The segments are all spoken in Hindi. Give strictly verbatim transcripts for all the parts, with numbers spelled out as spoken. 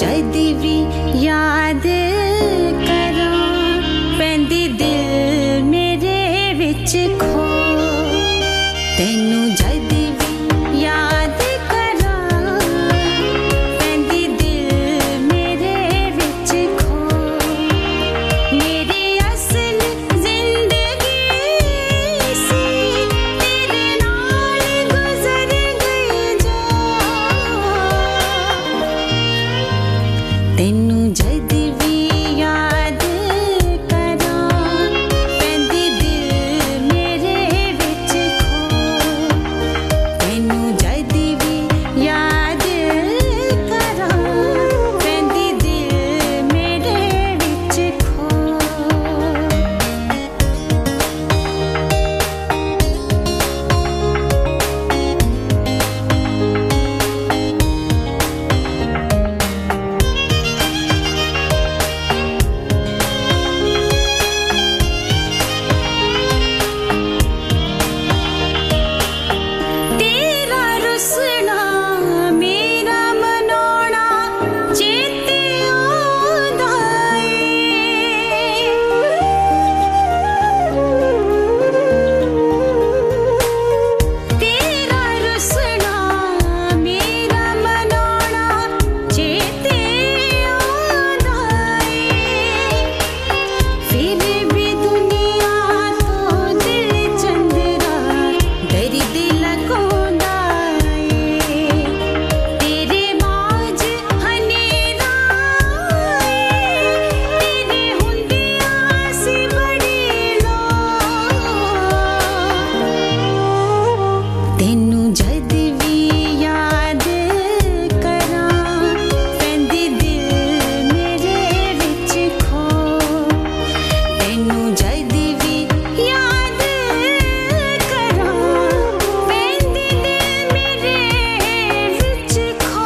जदी भी याद करा पैंदी दिल मेरे विच खो तेनू जदी भी याद करा पैंदी दिल मेरे विच खो मेरी असल जिंदगी सी तेरे नाल गुजर गई जो तेनू जदी भी याद करा पैंदी दिल मेरे विच खो तेनू जदी भी याद करा पैंदी दिल मेरे विच खो तेरा रुसना मेरा मनोना चेते आंदा तेरा रुसना मेरा मनोना चेते आंदा फिर भी दुनिया तो दिल चंदरा दर्द लगोंदा तेरे बाज हनेरा तेरे हुंदियां सी बड़ी लो तेनू जद भी याद करा पैंदी दिल मेरे विच खो तेनू जद भी याद करा पैंदी दिल मेरे विच खो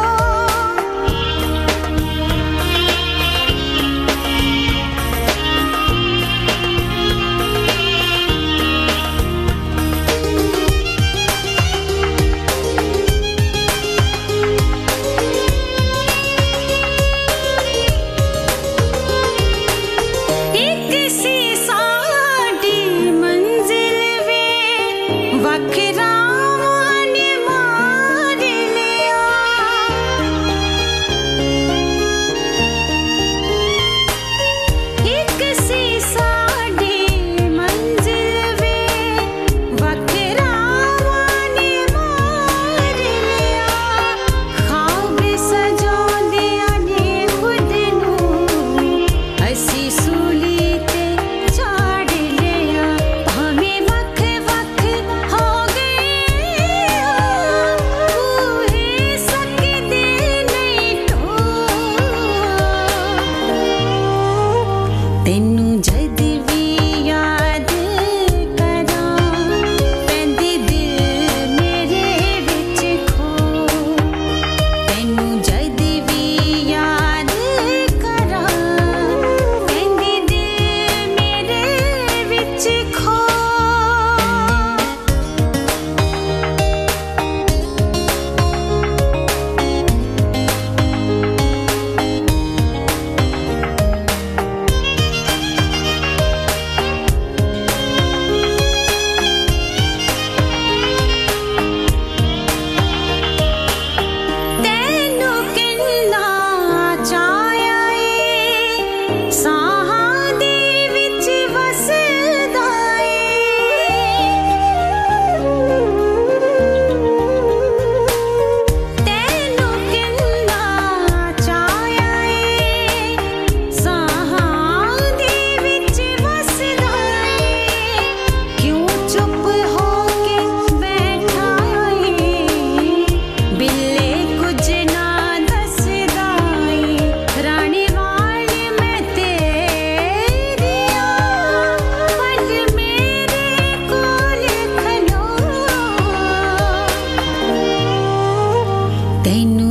एक सी साडी मंजिल वे वखरावां ने मार लिया एक सी साडी मंजिल वे वखरावां ने मार लिया ख्वाब सजाउंदियां ने खुद नूं असी सूली ते चाड़ लिया भावें वख वख हो गए पूहे सकदे नहीं ढो तेनू जद भी याद करा पैंदी दिल मेरे विच खो तेनू जद भी याद करा पैंदी दिल मेरे विच खो तेनू किन्ना चाया ए साहां दे विच वसदा तेनू किन्ना चाया ए साहां दे विच वसदा क्यों चुप होके बैठा ए बिल्ले कुछ ना दसदा रानी वाली मैं तेरिया पल मेरे कोल खलो तेनू